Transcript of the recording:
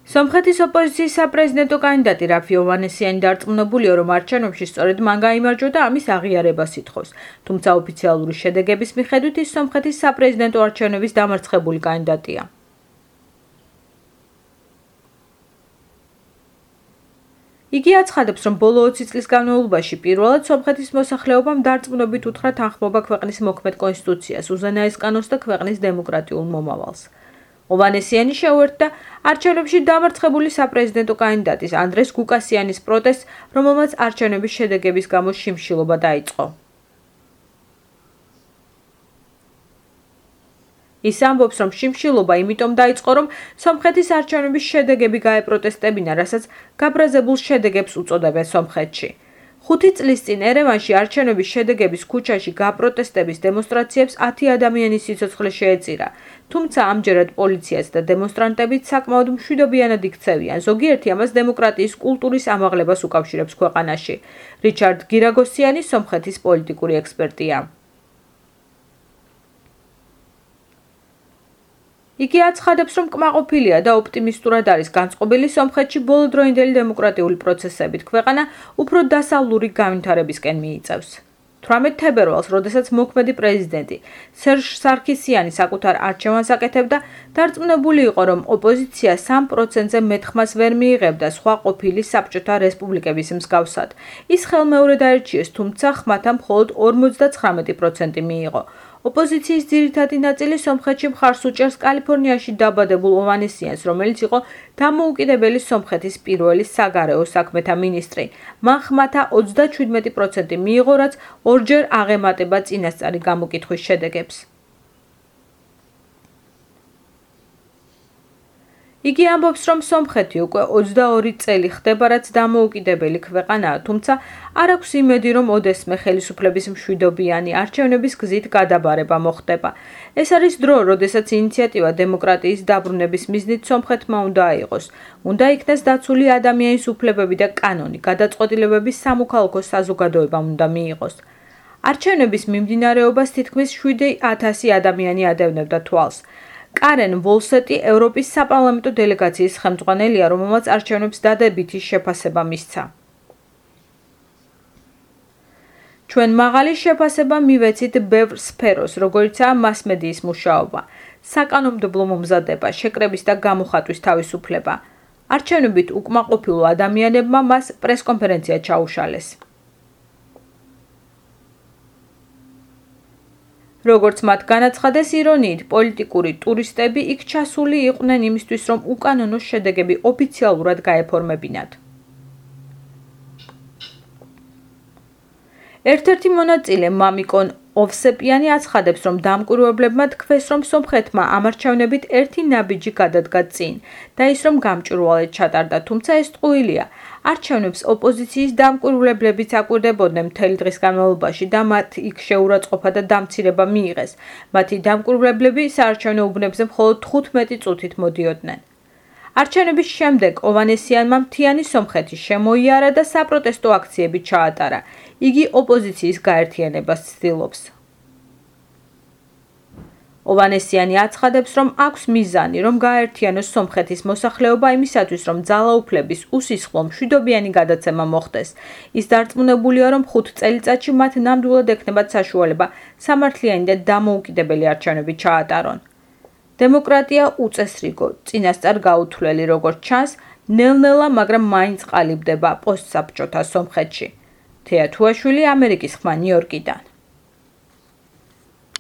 სომხეთის ოპოზიციის საპრეზიდენტო კანდიდატი რაფი ოვანესიანი დარწმუნებულია, რომ არჩევნებში სწორედ მან გაიმარჯვა და ამის აღიარებას ითხოვს. თუმცა ოფიციალური შედეგების მიხედვით ის სომხეთის საპრეზიდენტო არჩევნების დამარცხებული კანდიდატია. იგი აცხადებს, რომ ბოლო 20 წლის განმავლობაში პირველად სომხეთის მოსახლეობამ დარწმუნებით უთხრა თანხმობა ქვეყნის მოქმედ კონსტიტუციას, უზენაესკანოს და ქვეყნის დემოკრატიულ მომავალს. ოვანესიანი შეუერთდა არჩევნებში დამარცხებული საპრეზიდენტო კანდიდატის ანდრეს გუკასიანის პროტესტს, რომელმაც არჩევნების შედეგების გამო შიმშილობა დაიწყო. ის ამბობს, რომ შიმშილობა იმიტომ დაიწყო, რომ სომხეთის არჩევნების შედეგები გაეპროტესტებინა, რასაც გაბრაზებულ შედეგებს უწოდებენ სომხეთში. 5 წლის წინ ერევანში არჩევნების შედეგების ქუჩაში გაპროტესტების დემონსტრაციებს 10 ადამიანის სიცოცხლე შეეწირა, თუმცა ამჯერად პოლიციაც და დემონსტრანტებიც საკმაოდ მშვიდობიანად იქცევიან. ზოგიერთი ამას დემოკრატიის კულტურის ამაღლებას უკავშირებს ქვეყანაში. რიჩარდ გირაგოსიანი სომხეთის პოლიტიკური ექსპერტია. იგი აცხადებს, რომ კმაყოფილია და ოპტიმისტურად არის განწყობილი სომხეთში ბოლოდროინდელი დემოკრატიული პროცესებით. ქვეყანა უფრო დასავლური განვითარებისკენ მიიწევს. 18 თებერვალს, როდესაც მოქმედი პრეზიდენტი სერჟ სარქისიანი საკუთარ არჩევანს აკეთებდა, დარწმუნებული იყო, რომ ოპოზიცია 3%-ზე მეტ ხმას ვერ მიიღებდა სხვა ყოფილი საბჭოთა რესპუბლიკების მსგავსად. ის ხელმეორედ აირჩიეს, თუმცა ხმათა მხოლოდ 59% მიიღო. ოპოზიციის ძირითადი ნაწილი სომხეთში მხარს უჭერს კალიფორნიაში დაბადებულ ოვანესიანს, რომელიც იყო დამოუკიდებელი სომხეთის პირველი საგარეო საქმეთა მინისტრი. მან ხმათა 37% მიიღო, რაც ორჯერ აღემატება წინასწარი გამოკითხვის შედეგებს. იგი ამბობს, რომ სომხეთი უკვე 22 წელი ხდება, რაც დამოუკიდებელი ქვეყანაა, თუმცა არ აქვს იმედი, რომ ოდესმე ხელისუფლების მშვიდობიანი არჩევნების გზით გადაბარება მოხდება. ეს არის დრო, როდესაც ინიციატივა დემოკრატიის დაბრუნების მიზნით სომხეთმა უნდა აიღოს. უნდა იქნას დაცული ადამიანის უფლებები და კანონი, გადაწყვეტილებები სამოქალაქო საზოგადოებამ უნდა მიიღოს. არჩევნების მიმდინარეობას თითქმის 7,000 ადამიანი ადევნებდა თვალს. კარენ ვოლსეტი ევროპის საპარლამენტო დელეგაციის ხელმძღვანელია, რომელმაც არჩევნებს დადებითი შეფასება მისცა. ჩვენ მაღალი შეფასება მივეცით ბევრ სფეროს, როგორიცაა მასმედიის მუშაობა, საკანონმდებლო მომზადება, შეკრების და გამოხატვის თავისუფლება. არჩევნებით უკმაყოფილ ადამიანებმა მას პრესკონფერენცია ჩაუშალეს. როგორც მათ განაცხადეს ირონიით, პოლიტიკური ტურისტები იქ ჩასული იყვნენ იმისთვის, რომ უკანონო შედეგები ოფიციალურად გაეფორმებინათ. ერთ-ერთი მონაწილე მამიკონ ოვსეპიანი აცხადებს, რომ დამკვირვებლებმა თქვეს, რომ სომხეთმა ამ არჩევნებით ერთი ნაბიჯი გადადგა წინ და ის რომ გამჭვირვალედ ჩატარდა, თუმცა ეს ტყუილია. არჩევნებს ოპოზიციის დამკვირვებლებიც აკვირდებოდნენ მთელი დღის განმავლობაში და მათ იქ შეურაცხყოფა და დამცირება მიიღეს. მათი დამკვირვებლები საარჩევნო უბნებზე მხოლოდ 15 წუთით მოდიოდნენ. არჩევნების შემდეგ ოვანესიანმა მთიანი სომხეთი შემოიარა და საპროტესტო აქციები ჩაატარა. იგი ოპოზიციის გაერთიანებას ცდილობს. ოვანესიანი აცხადებს, რომ აქვს მიზანი, რომ გააერთიანოს სომხეთის მოსახლეობა იმისათვის, რომ ძალაუფლების უსისხლო მშვიდობიანი გადაცემა მოხდეს. ის დარწმუნებულია, რომ 5 წელიწადში მათ ნამდვილად ექნებათ საშუალება სამართლიანი და დამოუკიდებელი არჩევნები ჩაატარონ. დემოკრატია უწესრიგო, წინასწარ გაუთვლელი, როგორც ჩანს, ნელ-ნელა, მაგრამ მაინც ყალიბდება პოსტსაბჭოთა სომხეთში. თეა თუაშვილი, ამერიკის ხმა, ნიუ-იორკიდან.